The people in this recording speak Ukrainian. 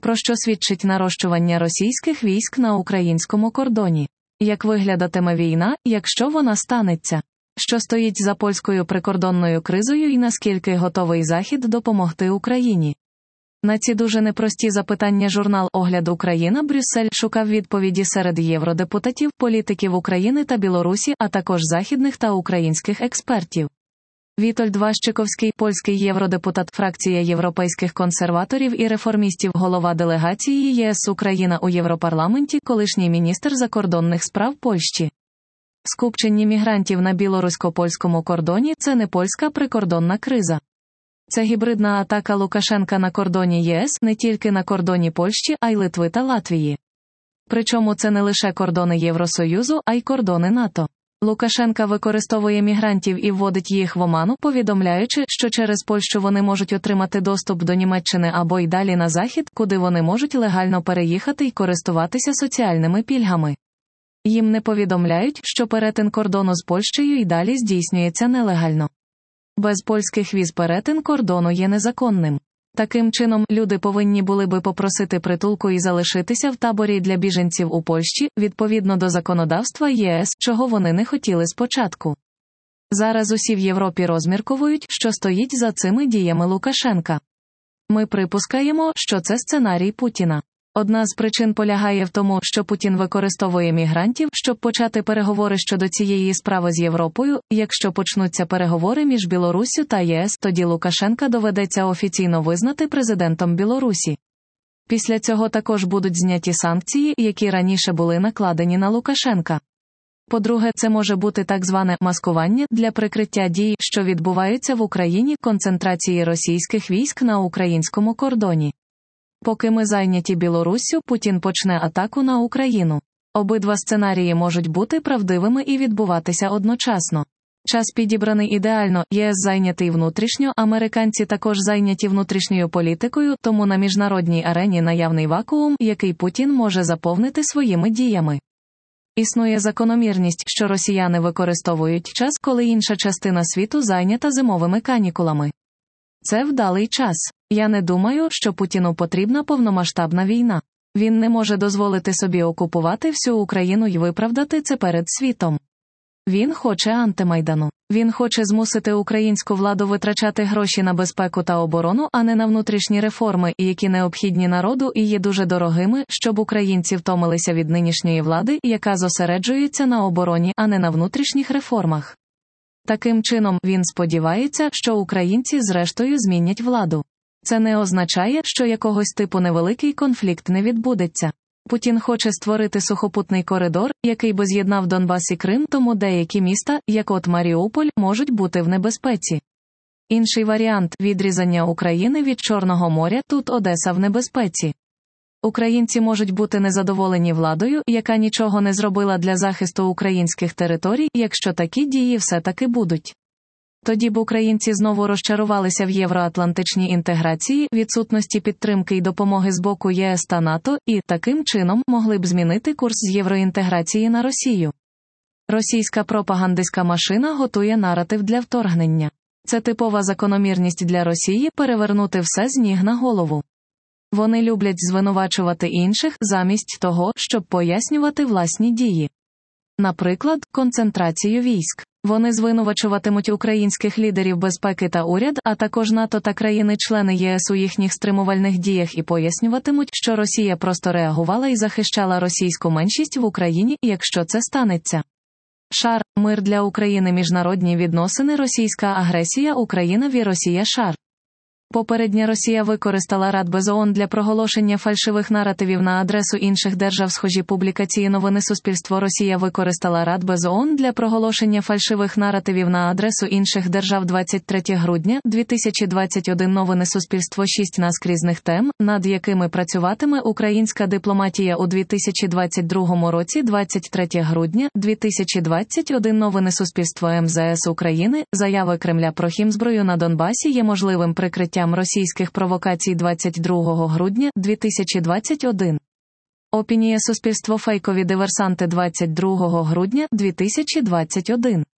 Про що свідчить нарощування російських військ на українському кордоні? Як виглядатиме війна, якщо вона станеться? Що стоїть за польською прикордонною кризою і наскільки готовий Захід допомогти Україні? На ці дуже непрості запитання журнал «Огляд Україна» Брюссель шукав відповіді серед євродепутатів, політиків України та Білорусі, а також західних та українських експертів. Вітольд Ващиковський, польський євродепутат, фракція європейських консерваторів і реформістів, голова делегації ЄС Україна у Європарламенті, колишній міністр закордонних справ Польщі. Скупчення мігрантів на білорусько-польському кордоні – це не польська прикордонна криза. Це гібридна атака Лукашенка на кордоні ЄС, не тільки на кордоні Польщі, а й Литви та Латвії. Причому це не лише кордони Євросоюзу, а й кордони НАТО. Лукашенка використовує мігрантів і вводить їх в оману, повідомляючи, що через Польщу вони можуть отримати доступ до Німеччини або й далі на Захід, куди вони можуть легально переїхати й користуватися соціальними пільгами. Їм не повідомляють, що перетин кордону з Польщею й далі здійснюється нелегально. Без польських віз перетин кордону є незаконним. Таким чином, люди повинні були би попросити притулку і залишитися в таборі для біженців у Польщі, відповідно до законодавства ЄС, чого вони не хотіли спочатку. Зараз усі в Європі розмірковують, що стоїть за цими діями Лукашенка. Ми припускаємо, що це сценарій Путіна. Одна з причин полягає в тому, що Путін використовує мігрантів, щоб почати переговори щодо цієї справи з Європою. Якщо почнуться переговори між Білоруссю та ЄС, тоді Лукашенка доведеться офіційно визнати президентом Білорусі. Після цього також будуть зняті санкції, які раніше були накладені на Лукашенка. По-друге, це може бути так зване «маскування» для прикриття дій, що відбуваються в Україні, концентрації російських військ на українському кордоні. Поки ми зайняті Білоруссю, Путін почне атаку на Україну. Обидва сценарії можуть бути правдивими і відбуватися одночасно. Час підібраний ідеально, ЄС зайнятий внутрішньо, американці також зайняті внутрішньою політикою, тому на міжнародній арені наявний вакуум, який Путін може заповнити своїми діями. Існує закономірність, що росіяни використовують час, коли інша частина світу зайнята зимовими канікулами. Це вдалий час. Я не думаю, що Путіну потрібна повномасштабна війна. Він не може дозволити собі окупувати всю Україну й виправдати це перед світом. Він хоче антимайдану. Він хоче змусити українську владу витрачати гроші на безпеку та оборону, а не на внутрішні реформи, які необхідні народу і є дуже дорогими, щоб українці втомилися від нинішньої влади, яка зосереджується на обороні, а не на внутрішніх реформах. Таким чином, він сподівається, що українці зрештою змінять владу. Це не означає, що якогось типу невеликий конфлікт не відбудеться. Путін хоче створити сухопутний коридор, який би з'єднав Донбас і Крим, тому деякі міста, як от Маріуполь, можуть бути в небезпеці. Інший варіант – відрізання України від Чорного моря, тут Одеса в небезпеці. Українці можуть бути незадоволені владою, яка нічого не зробила для захисту українських територій, якщо такі дії все-таки будуть. Тоді б українці знову розчарувалися в євроатлантичній інтеграції, відсутності підтримки й допомоги з боку ЄС та НАТО, і, таким чином, могли б змінити курс з євроінтеграції на Росію. Російська пропагандистська машина готує наратив для вторгнення. Це типова закономірність для Росії – перевернути все з ніг на голову. Вони люблять звинувачувати інших, замість того, щоб пояснювати власні дії. Наприклад, концентрацію військ. Вони звинувачуватимуть українських лідерів безпеки та уряд, а також НАТО та країни-члени ЄС у їхніх стримувальних діях і пояснюватимуть, що Росія просто реагувала і захищала російську меншість в Україні, якщо це станеться. Шар. Мир для України. Міжнародні відносини. Російська агресія. Україна ві Росія. Шар. Попередня Росія використала Радбез ООН для проголошення фальшивих наративів на адресу інших держав. Схожі публікації новини суспільство. Росія використала Радбез ООН для проголошення фальшивих наративів на адресу інших держав. 23 грудня 2021. Новини суспільство. 6 наскрізних тем, над якими працюватиме українська дипломатія у 2022 році. 23 грудня 2021. Новини суспільство. МЗС України. Заяви Кремля про хімзброю на Донбасі є можливим прикриттям російських провокацій. 22 грудня 2021. Опінія суспільство. Фейкові диверсанти. 22 грудня 2021.